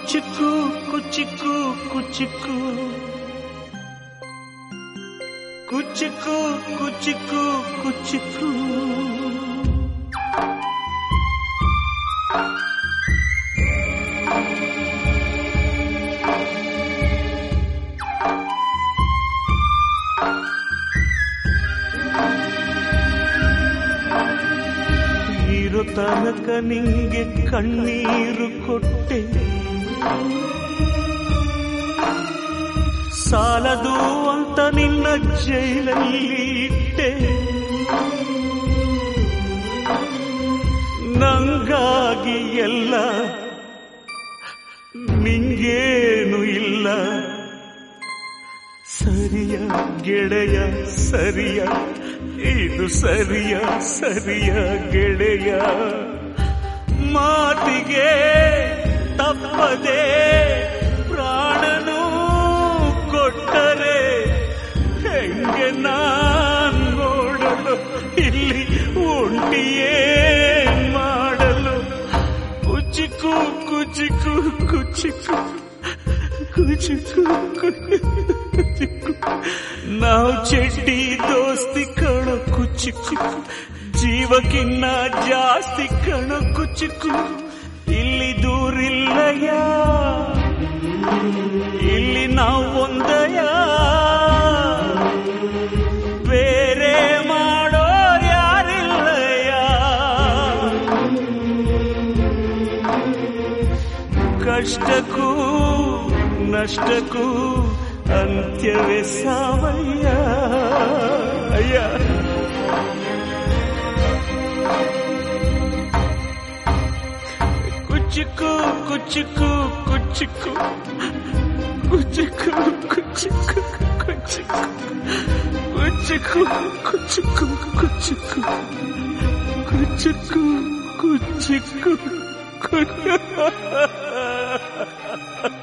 ಕುಚಿಕು ಕುಚಿಕು ಕುಚಿಕು ಕುಚಿಕು ಕುಚಿಕು ಕುಚಿಕು ಇರೋ ತನಕ ನಿಂಗೆ ಕಣ್ಣೀರು ಕೊಟ್ಟೆ, ಸಾಲದು ಅಂತ ನಿನ್ನ ಜೈಲಲ್ಲಿ ಇಟ್ಟೆ. ನಂಗಾಗಿ ಎಲ್ಲ ನಿಂಗೇನು ಇಲ್ಲ. ಸರಿಯ ಗೆಳೆಯ ಸರಿಯ, ಇದು ಸರಿಯ ಸರಿಯ ಗೆಳೆಯ. ಮಾತಿಗೆ ತಪ್ಪದೆ ಪ್ರಾಣನು ಕೊಟ್ಟರೆ ಹೆಂಗೆ ನಾನ್ ನೋಡಲು, ಇಲ್ಲಿ ಒಂಟಿಯೇ ಮಾಡಲು. ಕುಚಿಕು ಕುಚಿಕು ಕುಚಿಕು ಕುಚಿಕು ಕುಚಿಕು ನಾವು ಚಡ್ಡಿ ದೋಸ್ತಿ ಕಣೋ ಕುಚಿಕು, ಜೀವಕ್ಕಿನ್ನ ಜಾಸ್ತಿ ಕಣೋ ಕುಚಿಕು. ಇಲ್ಲಿ ದೂರಿಲ್ಲಯ್ಯ, ಇಲ್ಲಿ ನಾವು ಒಂದಯ, ಬೇರೆ ಮಾಡೋರು ಯಾರಿಲ್ಲಯ್ಯ. ಕಷ್ಟಕ್ಕೂ ನಷ್ಟಕ್ಕೂ ಅಂತ್ಯವೇ ಸಾವಯ್ಯ. ಅಯ್ಯ ಕುಚಿಕು ಕುಚಿಕು ಕುಚಿಕು ಕುಚಿಕು ಕುಚಿಕು ಕುಚಿಕು ಕುಚಿಕು ಕುಚಿಕು ಕುಚಿಕು ಕುಚಿಕು ಕುಚಿಕು ಕುಚಿಕು